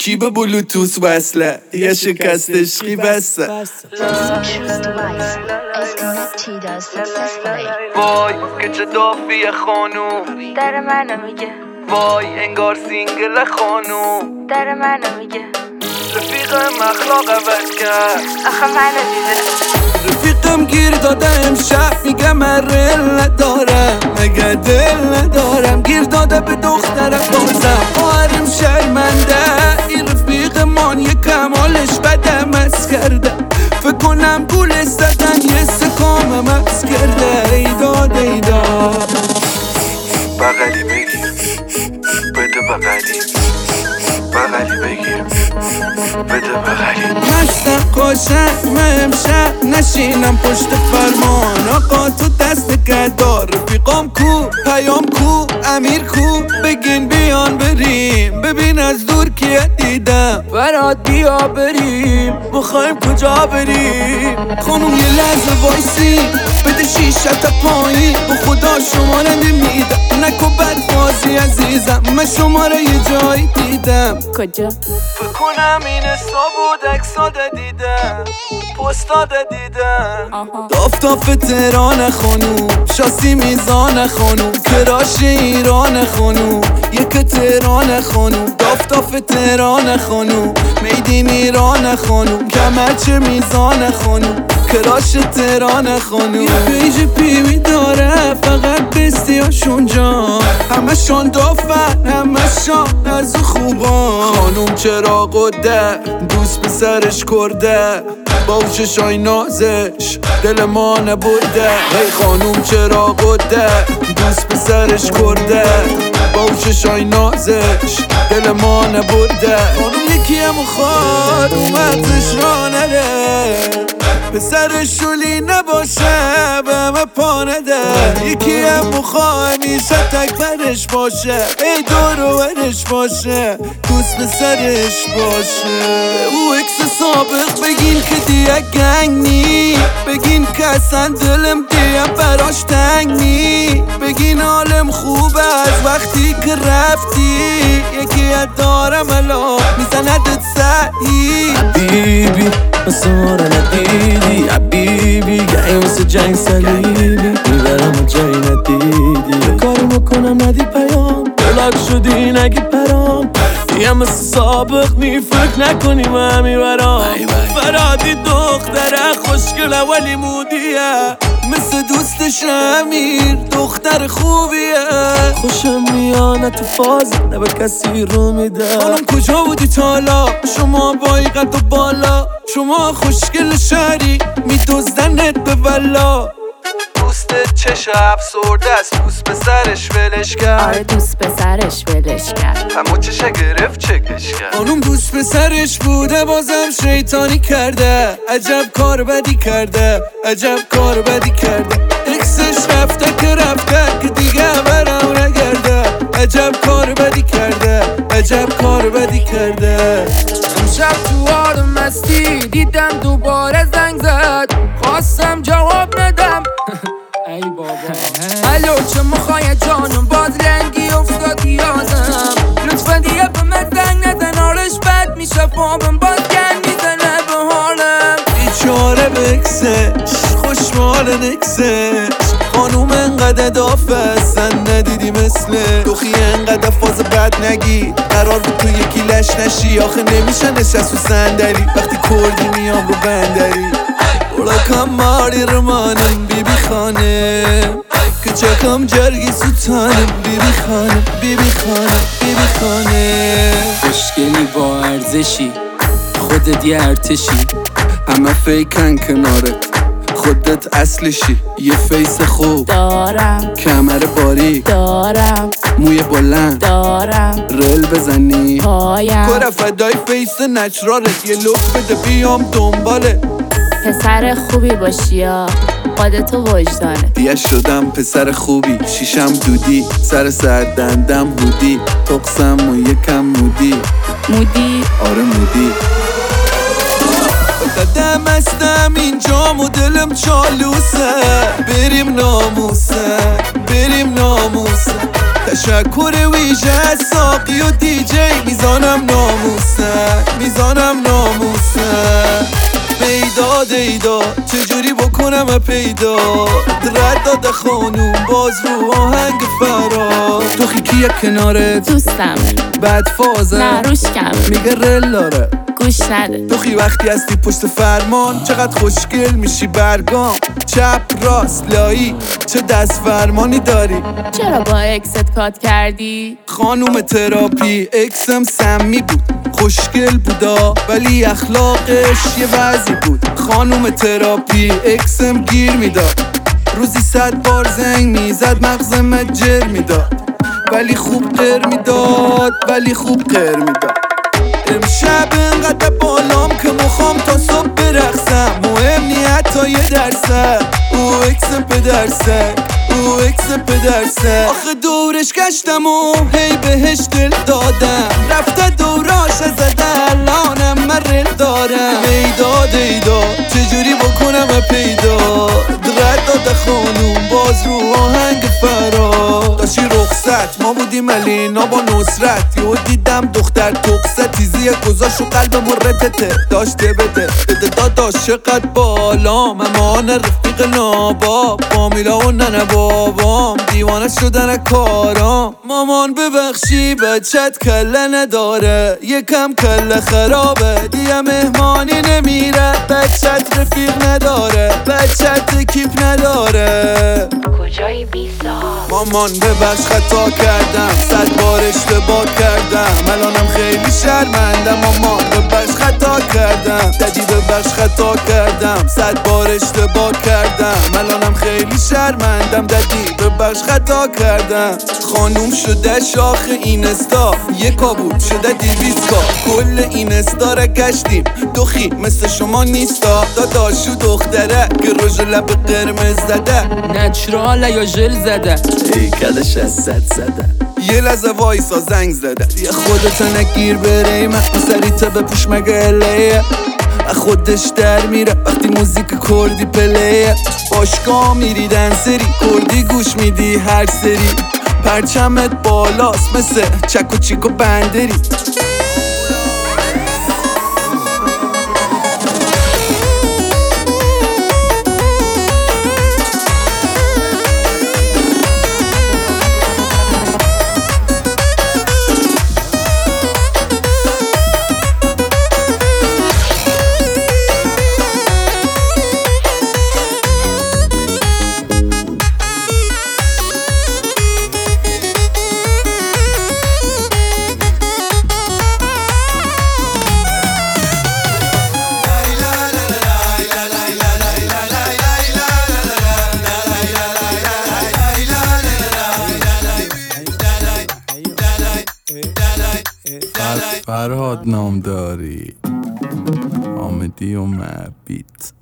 کی به بلوتوث وصله یه شکست عشقی بسته. وای که چه دافیه خانوم در منو میگه، وای انگار سینگل خانوم در منو میگه، رفیقم اخلاق عوض کرد آخه منو دیده. رفیقم گیر داده امشب میگه من رل ندارم، مگه دل ندارم. گیر داده به دخترم بازم خواهرم شرمنده. این رفیقمان یه کمالش بده مس کرده. فکر کنم گول زدن یه سکام مبس کرده. ایداد ایداد بغلی بگیر بده بغلی، بغلی بگیر بده بغلی. مستم قاشق امشب نشینم پشت فرمان. آقا تو دست نگهدار. رفیقام کو پیام کو امیر کو بگین بیان بریم. ببین از دور کیه دیدم برات بیا بریم. میخوایم کجا بریم خانوم یه لحظه وایسی بده شیشه تا پایین. به خدا شماره نمیدم نکو بد بازی عزیزم. من شماره یه جایی دیدم. کجا؟ فکر کنم این استا بود اکساده دیدم پستاده دیدم. دافتاف تهران خانوم شاسی میزان خانوم کراش ایران خانوم یک تهران خانوم. دافتاف تهران خانوم میدین ایران خانوم کمرچه میزان خانوم کراش تهران خانوم. یه پیج پیوی داره فقط بستیاشون جا همه شان دافن همه شان از خوبان. خانوم چرا قده دوست به سرش کرده باوشش آی نازش دل ما نبرده. ای خانوم چرا قده دوست به سرش کرده باوشش آی نازش دل ما نبرده. خانوم یکی هم خواد اومدش را نره پسر شولی نباشه به همه پا نده. یکی هم بخواه همیشه تک برش باشه ای دور ورش باشه دوست به سرش باشه. او اکس سابق بگین که دیگه گنگ نی. بگین که اصلا دلم دیگه براش تنگ نی. بگین حالم خوبه از وقتی که رفتی. یکی دارم الان میزندت سعی حبیبی مثل ما رو ندیدی. حبیبی گهی مثل جنگ صلیبی میبرم و جایی ندیدی. یه کاری میکنم ندی پیام بلاک شدی نگی پرام. یه مثل سابق نی فکر نکنیم همی برام. فرادی دختره خوشگله ولی مودیه مثل دوستش امیر دختر خوبیه. خوشم میانه تو فاز نه به کسی رو میده. خانم کجا بودی تالا شما بایی قد و بالا. شما خوشگل شهری میدوزدنت به ولا. دوستت چشه افسرده است دوست به سرش ولش کرد. آره دوست به سرش ولش کرد. همون چشه گرفت چکش کرد. خانوم دوست به سرش بوده بازم شیطانی کرده. عجب کار بدی کرده عجب کار بدی کرده. اکسش رفته که رفته که دیگه برام نگرده. عجب کار بدی کرده عجب کار بدی کرده. امشب تو حال مستی دیدم دوباره زنگ زد خواستم جواب ندم. ای بابا الو چه میخوای جانم باز رنگی افتاد یادم. لطفا دیگه به من زنگ نزن حالش بد میشه فابم باز گن میزنه به حالم. بیچاره بکسش خوشمال نکسش. خانوم انقدر دافه اصلا ندیدی مثله. دوخی انقدر فاز بد نگی قرار بود تو یکی لش نشی. آخه نمیشه نشست و صندلی وقتی کردی میام رو بندری. برا ماری رمانم بیبی خانم که چکم جرگی سوتانم. بیبی خانم بیبی خانم بیبی خانم. خوشگلی با ارزشی خودت یه ارتشی. همه فیکن کنارت خودت اصلشی. یه فیس خوب دارم کمر باریک دارم موی بلند دارم رل بزنی پایم. کره فدای فیس نچرالت. یه لوک بده بیام دنباله. پسر خوبی باشی یا خودتو وجدانه. دیگه شدم پسر خوبی شیشم دودی سر دندم هودی تقسم و یکم مودی. مودی آره مودی. قدم استم اینجا و دلم چالوسه. بریم ناموسه بریم ناموسه. تشکر ویژه ساقی و دیجی میزانم ناموسه. پیدا چجوری بکنم پیدا رد داده خانوم باز رو آهنگ فرار تو خیکی کنارت دوستم بد فازه نه روش کم میگه رل داره گوش نده تو خی وقتی هستی پشت فرمان چقدر خوشگل میشی برگام چپ راست لایی چه دست فرمانی داری چرا با اکست کات کردی؟ خانوم تراپی اکسم سمی بود خوشگل بودا ولی اخلاقش یه وضعی بود خانوم تراپی اکسم گیر میداد روزی 100 بار زنگ میزد مغزم جر میداد ولی خوب قر میداد امشب انقدر بالام که مخوام تا صبح برقصم مهم نی حتی یه درصد او اکسم پدرسه آخه دورش گشتم و هی بهش دل دادم رفته دوراش زده الانم من رل دارم ایدا چجوری بکنم پیدا رد داده خانوم باز رو آهنگ فرار داشتی رخصت ما بودیم الینا با نصرت یهو دیدم دختر تقصه تیزی گذاشت و قلب مرتته داشته بده داداش چقدر بالا ممان رفیق ناباب فامیلا و ننه بابام دیوانه شدن کارام مامان ببخشی بچت کله نداره یکم کله خرابه دیگه مهمانی نمیره بچت رفیق نداره بچت کیپ نداره کجایی بیسا؟ مامان ببخش خطا کردم 100 بار اشتباه کردم الانم خیلی شرمندم مامان ببخش خطا کردم ددی ببخش خطا کردم 100 بار اشتباه کردم الانم خیلی شرمندم ددی ببخش خطا کردم خانوم شده شاخ اینستا یکا بود شده 200 کا کل اینستا را گشتیم دوخی مثل شما نیستا داداشو دختره که روژ لب قرمز زده نچراله یا ژل زده کلش از زده یه لحظه وایسا زنگ زده یه خودت نگیر بره مخم سریته بپوش مگه الیه خودش در میره وقتی موزیک کردی پلیه باشگاه میری دنسری کردی گوش میدی هر سری پرچمت بالاست مثل چک و چیک و بندری فرهاد نامداری آمدی و معبید